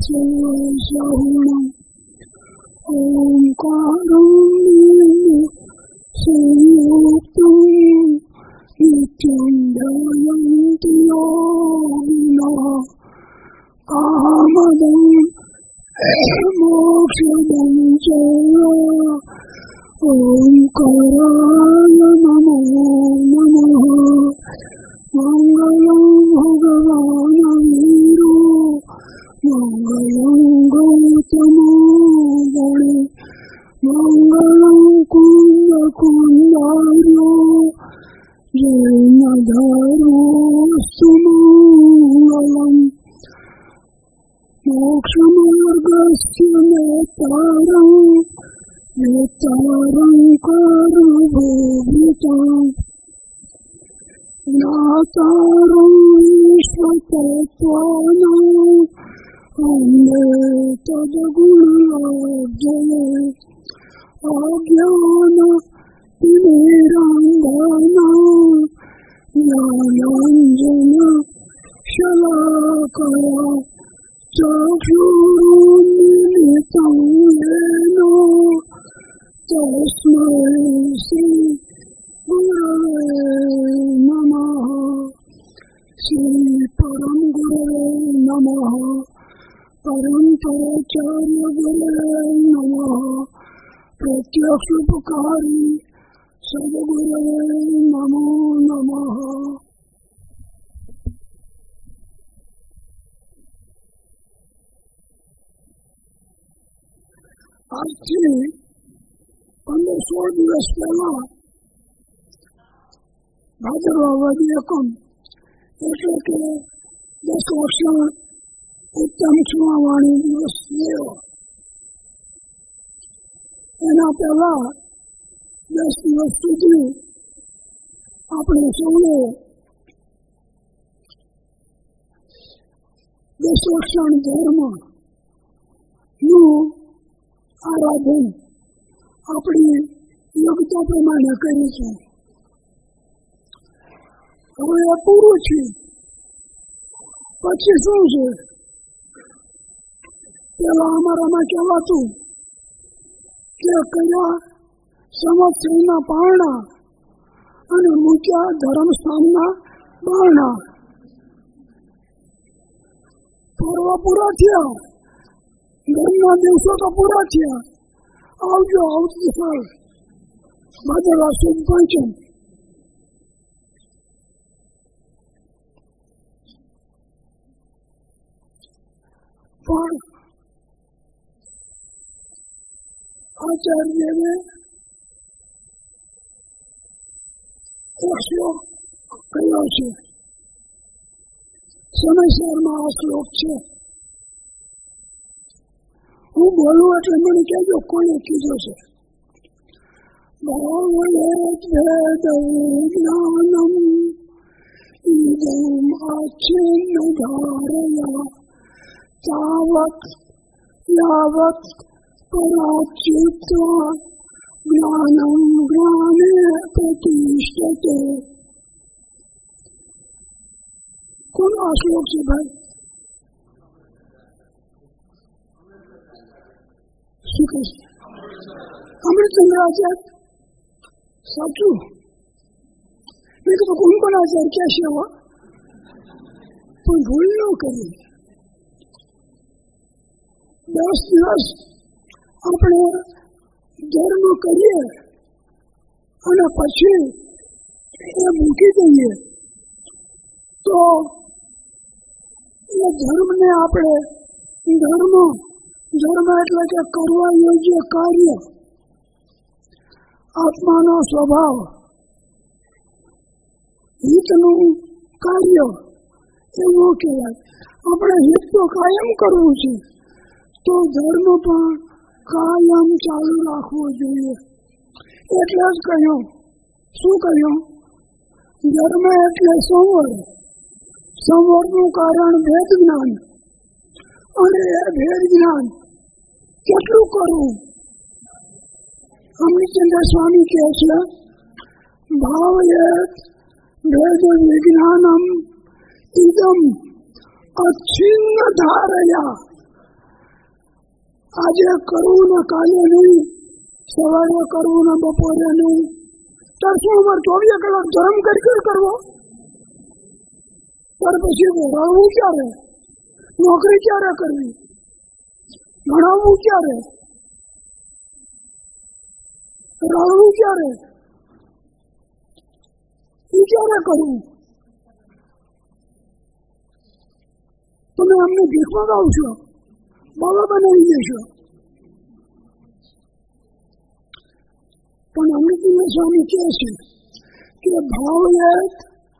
श्रवणं ओंकारं संयुक्तं नित्यं ध्यायन्ति योगिनः कामदं मोक्षदं च ओंकाराय नमो नमः। मंगलं भगवान् वीरो मंगलं गौतमो गणे मंगलं कुन्दकुन्दार्यो जैनधरोऽस्तु मंगलम्। मोक्षमार्गस्य नेतारं कर्मभूभृताम् ज्ञातारं विश्वतत्त्वानां वन्दे तद्गुणराज्ञे अज्ञानतिमिरान्धानां ज्ञानाञ्जनशलाकया चक्षुरुन्मीलितं येन तस्मै श्री गुरवे नमः। श्री परम गुरवे नमः। परंपराचार्य गुरवे नमः। प्रत्यक्ष उपकारी सद्गुरवे नमो नमः। આજથી 15-16 દિવસ પહેલા ભાદરવા વદ એકમ એટલે કે 10 વર્ષના ઉત્તમ ક્ષમાવાણી દિવસ લેવો. એના પહેલા 10 દિવસ સુધી આપણે સૌએ દશવક્ષણ ધર્મનું આરાધન આપણી યોગ્યતા પ્રમાણે કરીશું. હવે એ પૂરું છે. પછી શું છે? પેલા અમારામાં કહેવાતું કે કયા સંવત્સરના પારણા અને મૂક્યા ધર્મસ્થાનના બારણા. પર્વ પૂરા થયા, ધર્મના દિવસો તો પૂરા થયા. આવજો આવતી સાલ ભાદરવા સુદ પંચમ. પણ આચાર્યને એક શ્લોક કહ્યો છે. સમયસરમાં આ શ્લોક છે. હું બોલું એટલે મને કહેજો કોને કીધો છે. જ્ઞાનમ ઇદમ આચ્છિન્ન ધારયા તાવત યાવત પરાચ્યુત્વા જ્ઞાનમ જ્ઞાને પ્રતિષ્ઠતે. કોનો આ શ્લોક છે ભાઈ? શું કહે છે? અમૃતચંદ્રાચાર્ય. સાચું? મેં કીધું કુંભનાચાર્ય ક્યાં છે? પણ ભૂલ ન કરી. 10 દિવસ આપણે ધર્મ કરીએ અને પછી એ મૂકી દઈએ તો એ ધર્મને આપણે ધર્મ એટલે કે કરવા યોગ્ય કાર્ય, આત્માનો સ્વભાવ, હિતનું કાર્ય એવું કહેવાય. આપણે હિત તો કાયમ કરવું છે તો ધર્મ પણ કાયમ ચાલુ રાખવો જોઈએ. એટલે જ કહ્યું. શું કહ્યું? ધર્મ એટલે સંવર. સંવરનું કારણ ભેદ જ્ઞાન. અને એ ભેદ જ્ઞાન કેટલું કરવું? અમૃતચંદ્ર સ્વામી કહે છે, ભાવયેત ભેદ વિજ્ઞાનમ ઇદમ અચ્છિન્ન ધારયા આજે કરવું ને કાલે નહીં, સવારે કરવું ને બપોરે નહીં. તાર શું અમારે 24 કલાક ધર્મ કરી કરવો? ત્યાર પછી ભણવું ક્યારે? નોકરી ક્યારે કરવી? ભણાવવું ક્યારે? રડવું ક્યારે? એ ક્યારે કરવું? તમે અમને ભીખ મગાવશો, બાબા બનાવી દેશો. પણ અમૃતજી સ્વામી કહે છે કે ભાવયત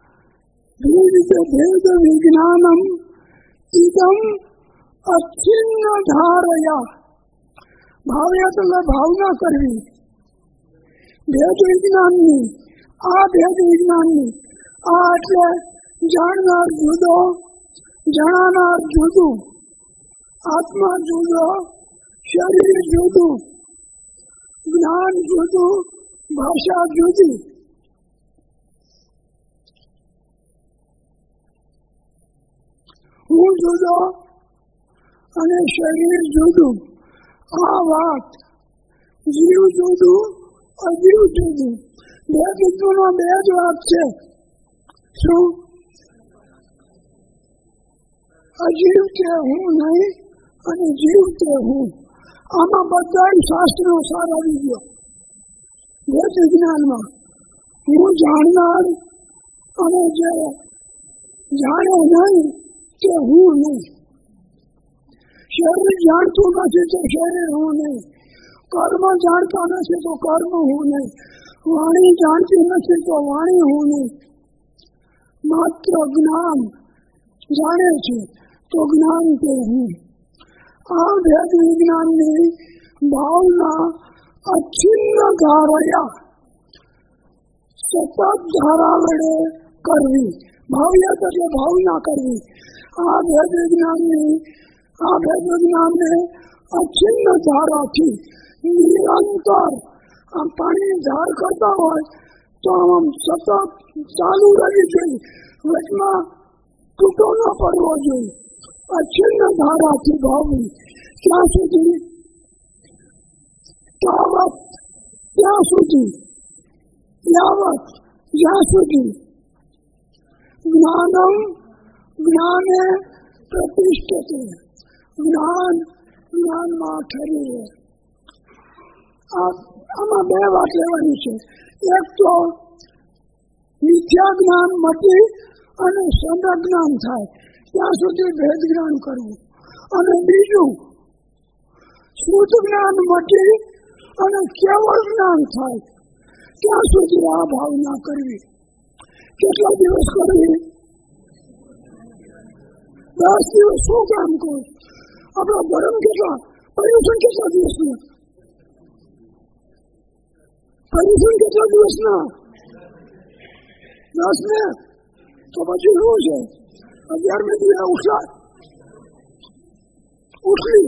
ભેદ વિજ્ઞાનમ ઇદમ અચ્છિન્ન ધારયા. ભાવયત એટલે ભાવના કરવી, ભેદ વિજ્ઞાનની. આ ભેદ વિજ્ઞાનની, આ એટલે જાણનાર જુદો, જણાનાર જુદું, આત્મા જુદો, શરીર જુદું, જ્ઞાન જુદું, ભાષા જુદી. હું જુદો અને શરીર જુદું. આ વાત જીવ જુદું, અજીવ જુદું. બે જુદુનો બે જ વાત છે. શું? અજીવ કે હું નહીં અને જીવ કે હું. આમાં બધા શાસ્ત્રો સાર આવી ગયો. વેદ વિજ્ઞાનમાં હું જાણનાર અને જે જાણે નહીં કે હું નહીં. શરીર જાણતું નથી તો શરીર હું નહીં. કર્મ જાણતા નથી તો કર્મ હું નહીં. વાણી જાણતી નથી તો વાણી હું નહીં. માત્ર જ્ઞાન જાણે છે તો જ્ઞાન કે હું. આ ભેદ વિજ્ઞાનની ભાવના અચ્છિન્ન ધારયા, સતત ધારા વડે કરવી. ભાવ્યત એટલે ભાવના કરવી. આ ભેદ વિજ્ઞાનને અચ્છિન્ન ધારાથી નિરંતર આમ પાણી ધાર કરતા હોય તો આમ સતત ચાલુ રહેવી જોઈએ, વચમાં તૂટો ન પડવો જોઈએ. અચ્છિન્ન ધારાથી ભાવવી. ક્યાં સુધી? તાવત, ત્યાં સુધી. યાવત, જ્યાં સુધી. જ્ઞાનમ જ્ઞાને પ્રતિષ્ઠતે. જ્ઞાન જ્ઞાનમાં ઠરી રહે. આમાં બે વાત લેવાની છે. એક તો મિથ્યા જ્ઞાન મટી અને સમ્યક જ્ઞાન થાય ત્યાં સુધી ભેદ જ્ઞાન કરવું. અને બીજું શુદ્ધ જ્ઞાન મટી અને કેવળ જ્ઞાન થાય ત્યાં સુધી આ ભાવના કરવી. કેટલા દિવસ કરવી? 10 દિવસ. શું કામ કરું? આપણા ધર્મ કેટલા? પર્યુષણ કેટલા દિવસના? પર્યુષણ કેટલા દિવસના? 10 ને તો પછી શું છે? 11મે દિવસે ઉઠલી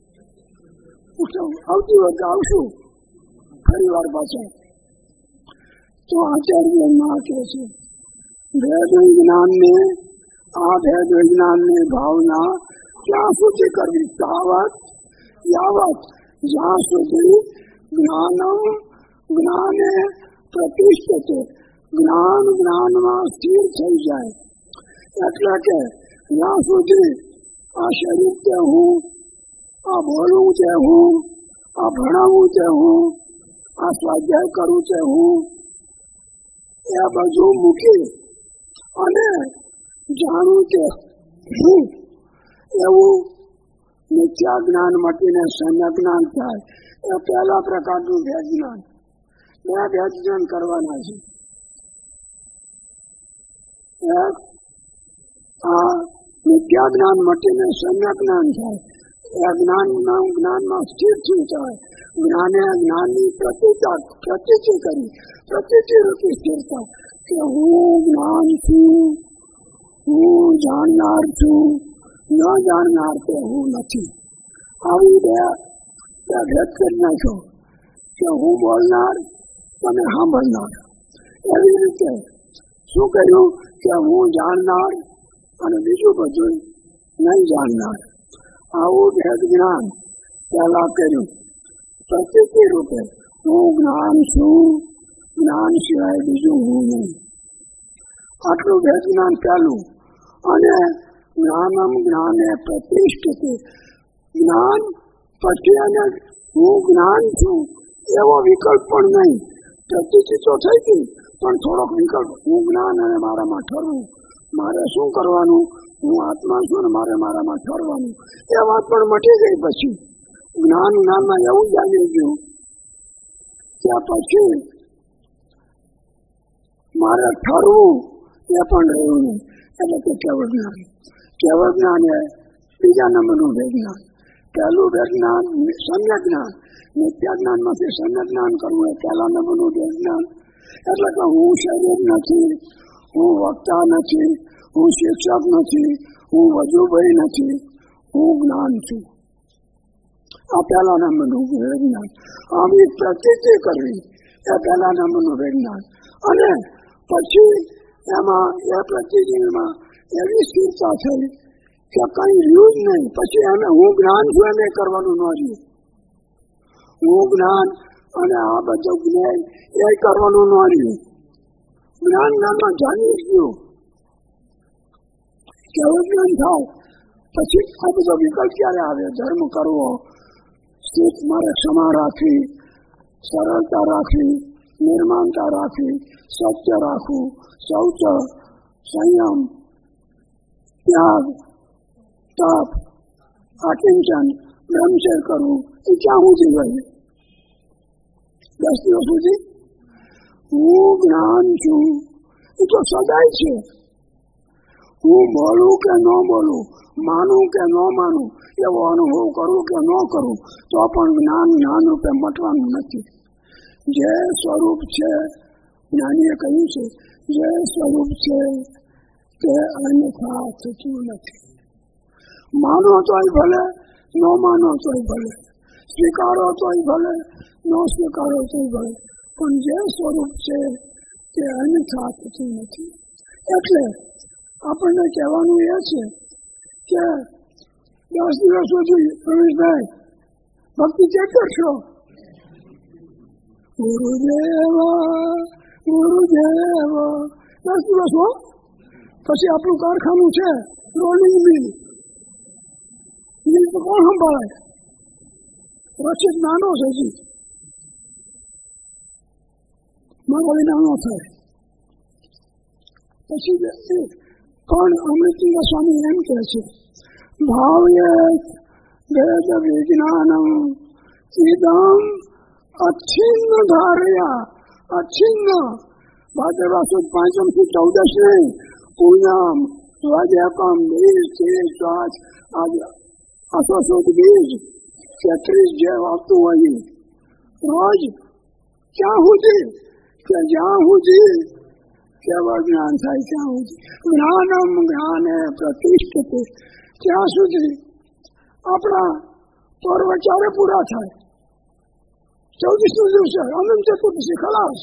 આવતી વખતે આવશું ફરી વાર પાછા. તો આચાર્ય ના કહે છે ભેદ વિજ્ઞાનને, આ ભેદ વિજ્ઞાનની ભાવના ક્યાં સુધી કરવી? તાવત યાવત, જ્યાં સુધી જ્ઞાનમ જ્ઞાને પ્રતિષ્ઠતે. જ્ઞાન જ્ઞાનમાં સ્થિર થઈ જાય. એટલે કે જ્યાં સુધી આ શરીર છે હું, આ બોલવું છે હું, આ ભણાવવું છે હું, આ સ્વાધ્યાય કરવું છે હું, એ બધું મૂકી અને જાણવું છે હું, એવું મિથ્યા જ્ઞાન મટીને સમ્યક જ્ઞાન થાય. એ પહેલા પ્રકારનું ભેદ જ્ઞાન. બે ભેદ જ્ઞાન કરવાના છે. આ મિથ્યા જ્ઞાન મટીને સમ્યક જ્ઞાન થાય. એ જ્ઞાનમાં સ્થિર થઈ જાય. જ્ઞાને જ્ઞાનની પ્રતીતિ કરી, પ્રતીતિ રૂપી સ્થિરતા કે હું જ્ઞાન છું, હું જાણનાર છું, ન જાણનાર તે હું નથી. આવી બે ભેદ કરી નાખો કે હું બોલનાર, તમે સાંભળનાર. એવી રીતે શું કર્યું કે હું જાણનાર અને બીજું બધું નહીં જાણનાર. આવું ભેદ જ્ઞાન પહેલા કર્યું પ્રતીતિ રૂપે હું જ્ઞાન છું, જ્ઞાન સિવાય બીજું હું નહીં, આટલું વેદ જ્ઞાન પહેલું. અને જ્ઞાનમ જ્ઞાને પ્રતિષ્ઠિત, જ્ઞાન પછી અને હું જ્ઞાન છું એવો વિકલ્પ પણ નહીં. પ્રતિષ્ઠિત તો થઈ ગઈ પણ થોડોક વિકલ્પ, હું જ્ઞાન અને મારામાં ઠરવું, મારે શું કરવાનું, હું આત્મા છું ને મારે મારામાં ઠરવાનું, એ વાત પણ મટી ગઈ. પછી જ્ઞાનમાં એવું જાણી ગયું ત્યાં પછી મારે ઠરવું એ પણ રહ્યું નહીં. એટલે કે કેવળ જ્ઞાન. કેવળ જ્ઞાન એ બીજા નંબરનું વિજ્ઞાન. પહેલું વિજ્ઞાન સમ્યક જ્ઞાન, મિથ્યા જ્ઞાનમાંથી સમ્યક જ્ઞાન કરવું એ પહેલા નંબરનું વિજ્ઞાન. એટલે કે હું શરીર નથી, હું વક્તા નથી, હું શિક્ષક નથી, હું વજુભાઈ નથી, હું જ્ઞાન છું. આ પહેલા નંબરનું વિજ્ઞાન. આમની પ્રતીતિ કરવી એ પહેલા નંબરનું વિજ્ઞાન. અને પછી એમાં એ પ્રતિજ્ઞામાં એવી સ્થિરતા થઈ કે કઈ રહ્યું જ નહીં. પછી એને હું જ્ઞાન છું એને કરવાનું ન રહ્યું. હું જ્ઞાન અને આ બધું જ્ઞાન એ કરવાનું ન રહ્યું. જ્ઞાનમાં જાણી ગયું કેવું જ્ઞાન થાય પછી આ બધો વિકલ્પ ક્યારે આવે? ધર્મ કરવો, સ્થિત મારે ક્ષમા રાખવી, સરળતા રાખવી, નિર્માણતા રાખવી, સત્ય રાખવું, શૌચ, સંયમ, ત્યાગ, તપ, આચિંતન, બ્રહ્મચર્ય કરવું, એ ક્યાં સુધી ગયું? 10 દિવસ સુધી હું જ્ઞાન છું એ તો સદાય છે. હું બોલું કે ન બોલું, માનું કે ન માનું, એવો અનુભવ કરું કે ન કરું, તો પણ જ્ઞાન રૂપે મટવાનું નથી. જે સ્વરૂપ છે, જ્ઞાનીએ કહ્યું છે, જે સ્વરૂપ છે તે અન્યથા થતું નથી. માનો તોય ભલે, ન માનો તોય ભલે, સ્વીકારો તોય ભલે, ન સ્વીકારો તોય ભલે, પણ જે સ્વરૂપ છે તે અન્યથા થતું નથી. એટલે આપણને કહેવાનું એ છે કે 10 દિવસ સુધી રમેશભાઈ ભક્તિ ચેક કરશો. ગુરુદેવ ગુરુદેવ 10 દિવસ હો. પછી આપણું કારખાનું છે રોલિંગ મિલ તો કોણ સંભાળે? રસિક નાનો છે હજી, મારો નાનો થાય. પછી પણ અમૃતિકા સ્વામી એમ કહે છે ભાવ્ય વેદ વિજ્ઞાનમ ઇદમ અચ્છિન્ન ધારયા. અચ્છિન્ન ભાદરવા સુદ 5 થી 14 નહીં, પૂનમ, સ્વાધ્યાપમ, બીજ, તેજ, શ્વાસ, આસો સુદ બીજ 33 જે આવતું હોય રોજ. ક્યાં સુધી? કે જ્યાં સુધી કેવળ જ્ઞાન થાય ત્યાં સુધી. જ્ઞાનમ જ્ઞાને પ્રતિષ્ઠિત, ત્યાં સુધી આપણા પર્વ ક્યારે પૂરા થાય? 24 દિવસે અનંત ચતુર્દશી ખલાસ.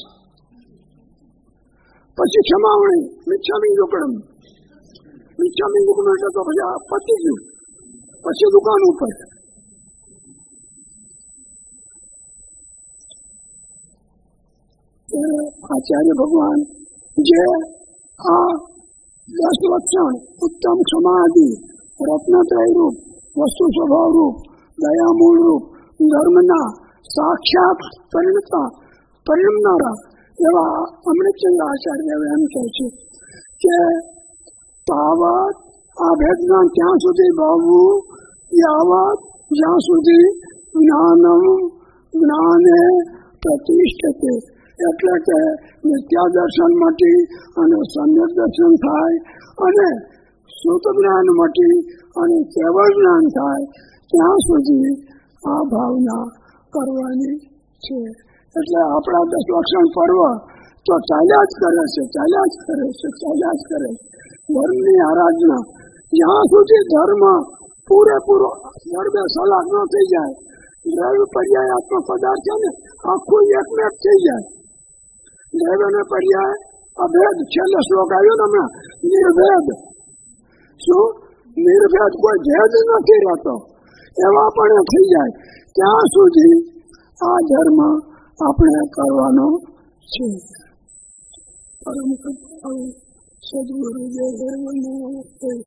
પછી ક્ષમાવણી, મિચ્છામી દુક્કડમ. મિચ્છામી દુક્કડમ એટલે તો પછી આ પતી ગયું. પછી દુકાન ઉપર. આચાર્ય ભગવાન જે આ 10 લક્ષણ ઉત્તમ સમાધિ, રત્નત્રય રૂપ, વસ્તુ સ્વભાવ રૂપ, દયામૂળ રૂપ, ધર્મના સાક્ષાત પરિણમનારા એવા અમૃતચંદ્ર આચાર્ય એમ કહે છે કે તાવત આ ભેદના ત્યાં સુધી ભાવવું, યાવત જ્યાં સુધી જ્ઞાનમ જ્ઞાને પ્રતિષ્ઠિત. એટલે કે મિથ્યા દર્શન મટી અને સમ્યક દર્શન થાય અને શુદ્ધ જ્ઞાન મટી અને કેવળ જ્ઞાન થાય ત્યાં સુધી આ ભાવના કરવાની છે. એટલે આપણા 10 લક્ષણ પર્વ તો ચાલ્યા જ કરે છે, ચાલ્યા જ કરે છે, ચાલ્યા જ કરે છે. ધર્મની આરાધના જ્યાં સુધી ધર્મ પૂરેપૂરો ધર્મે સલાહ ન થઈ જાય, દ્રવ્ય પર્યાયાત્મક પદાર્થ છે ને આખું એકમેક થઈ જાય. દ્રવ્ય પર્યાય અભેદ, છેલ્લો શ્લોક આવ્યો ને હમણાં, નિર્ભેદ. શું નિર્ભેદ? કોઈ ભેદ નથી રહેતો. એવા પણ થઈ જાય ત્યાં સુધી આ ધર્મ આપણે કરવાનો છે. પરમ કૃપાળુ સદગુરુદેવ